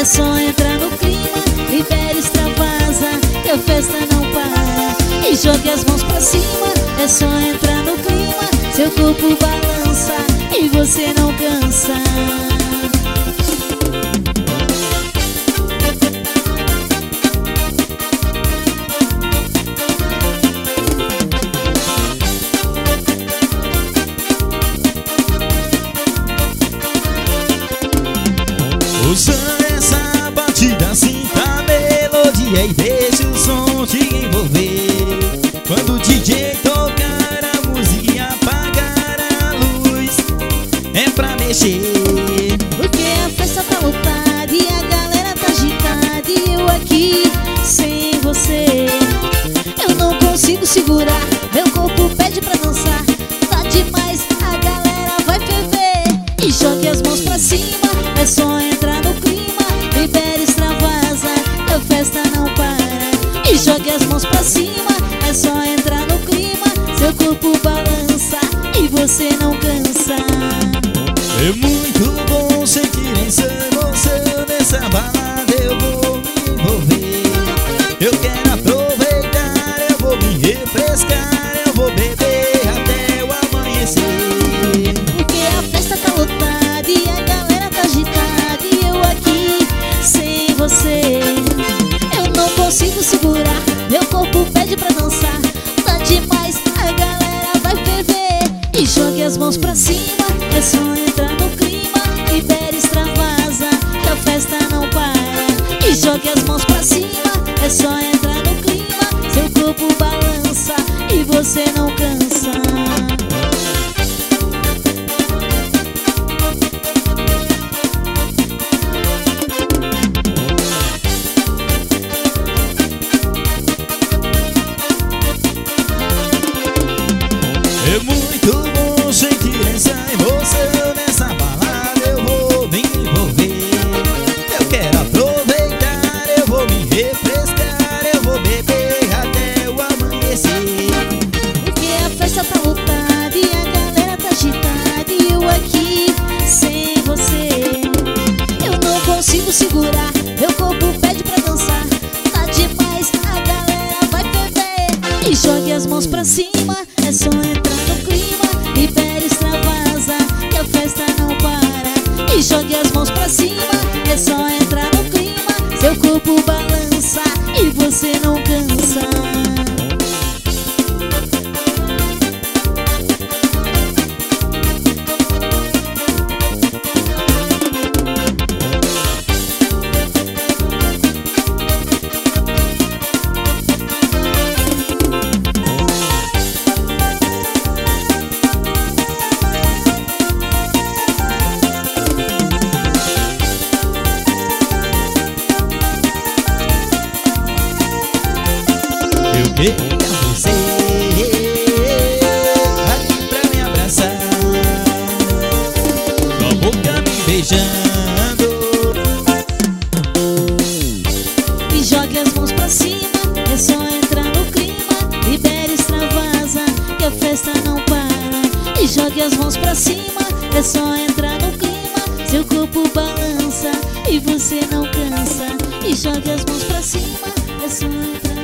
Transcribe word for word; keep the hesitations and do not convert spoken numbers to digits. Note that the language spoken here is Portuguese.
é só entrar no clima, libera, extravasa, que a festa não para. E jogue as mãos pra cima, é só entrar no clima, seu corpo balança e você não cansa. Usando essa batida, sinta a melodia e deixa o som te envolver. Quando o D J tocar a música e apagar a luz, é pra mexer. Porque a festa tá lotada e a galera tá agitada, e eu aqui sem você. Eu não consigo segurar, meu corpo pede pra dançar. Tá demais, a galera vai ferver. E jogue as mãos pra cima, é só entrar no clima, libera, extravasa, que a festa não para. E jogue as mãos pra cima, é só entrar no clima, seu corpo balança e você não cansa. É muito bom sentir essa emoção nessa balada, eu vou me envolver. Eu quero aproveitar, eu vou me refrescar, eu vou beber até o amanhecer. Porque a festa tá lotada e a galera tá agitada, e eu aqui sem você. Eu não consigo segurar, meu corpo pede pra dançar. Tá demais, a galera vai ferver. E jogue as mãos pra cima, é só entrar no clima, libera, extravasa, que a festa não para. E jogue as mãos pra cima, é só entrar no clima, seu corpo balança e você não cansa. É muito bom sentir essa emoção nessa balada, eu vou me envolver. Eu quero aproveitar, eu vou me refrescar, eu vou beber até o amanhecer. Porque a festa tá lotada e a galera tá agitada, e eu aqui sem você. Eu não consigo segurar, meu corpo pede pra dançar. Tá demais, a galera vai ferver. E jogue as mãos pra cima, é só entrar no clima, libera, extravasa, que a festa não para. E jogue as mãos pra cima, é só entrar no clima, seu corpo balança e você não cansa. Eu queria você aqui pra me abraçar, com a boca me beijando. E jogue as mãos pra cima, é só entrar no clima, libera, extravasa, que a festa não para. E jogue as mãos pra cima, é só entrar no clima, seu corpo balança e você não cansa. E jogue as mãos pra cima, é só entrar